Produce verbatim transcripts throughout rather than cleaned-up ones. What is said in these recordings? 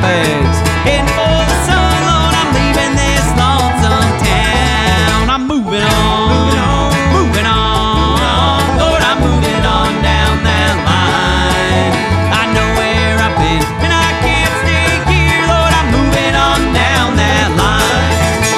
legs. Heading for the sun, Lord, I'm leaving this lonesome town. I'm moving on, moving on, moving on. Lord, I'm moving on down that line. I know where I've been, and I can't stay here. Lord, I'm moving on down that line.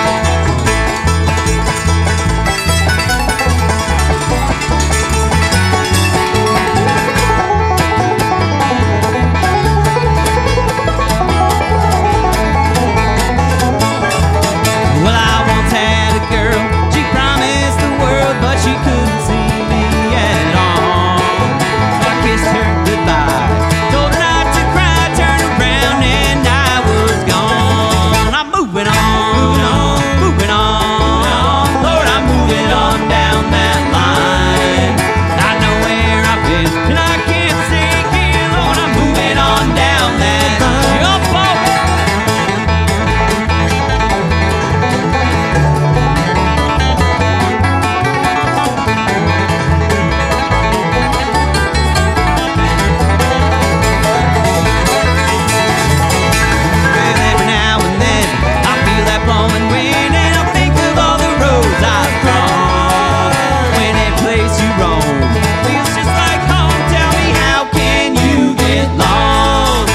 Well, I once had a girl, she promised the world, but she couldn't see me at all. So I kissed her goodbye, told her not to cry, turned around and I was gone. I'm moving on, moving on, moving on. Lord, I'm moving on down that line. I know where I've been, and I can't stay here. Lord, I'm moving on down that line. Jump off. And every now and then I feel that blowing wind, and I think of all the roads I've crossed. When a place you roam feels just like home, tell me, how can you get lost?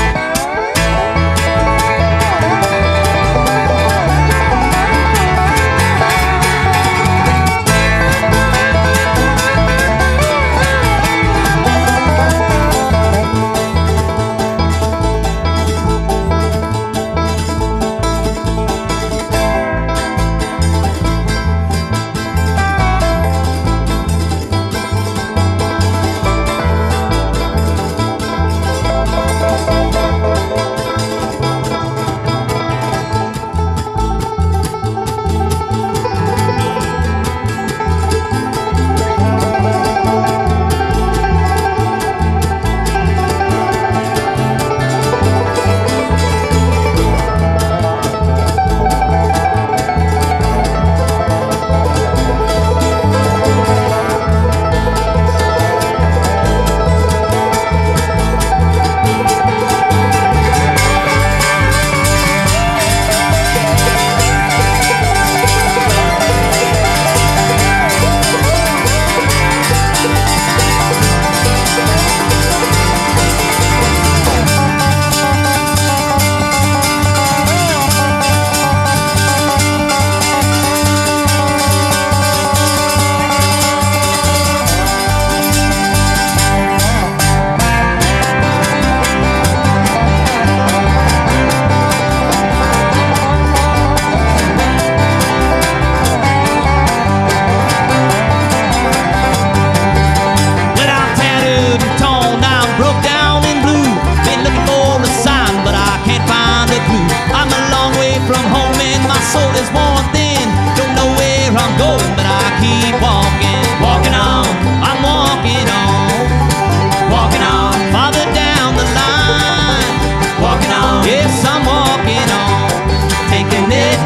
Well, I'm tattered and torn, I'm broke down and blue. Been looking for a sign, but I can't find a clue. I'm a long way from home and my soul is worn thin. Don't know where I'm going, but I keep walking, walking on. I'm walking on, walking on, farther down the line. Walking on, yes, I'm walking on, taking it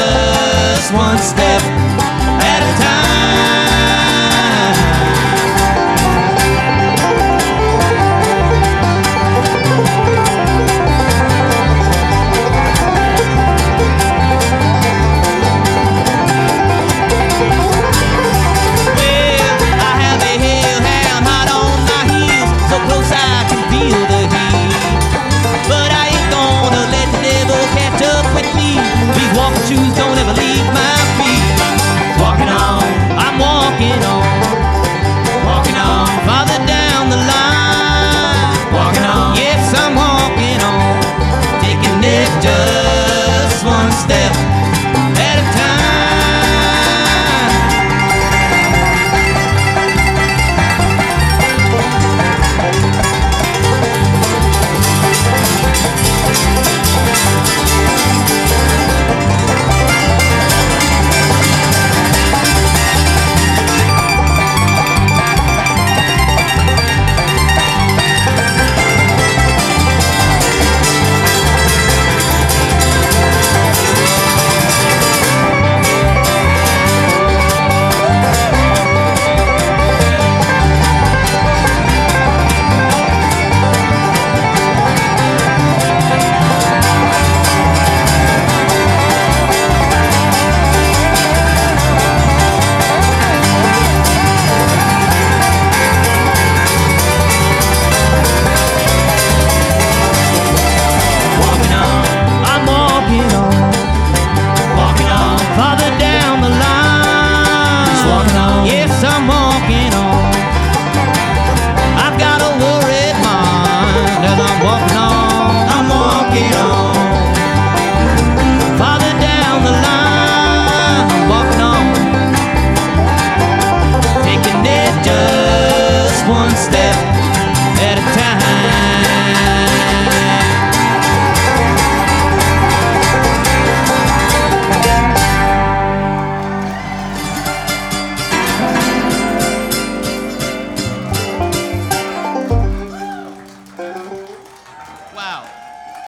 just one step at a time. Well, I have a hellhound hot on my heels, so close I can feel the heat. But I ain't gonna let the devil catch up with me. These walking shoes don't ever leave my feet. Walking on, I'm walking on, walking on, farther down the line. Walking on, yes, I'm walking on, taking it just one step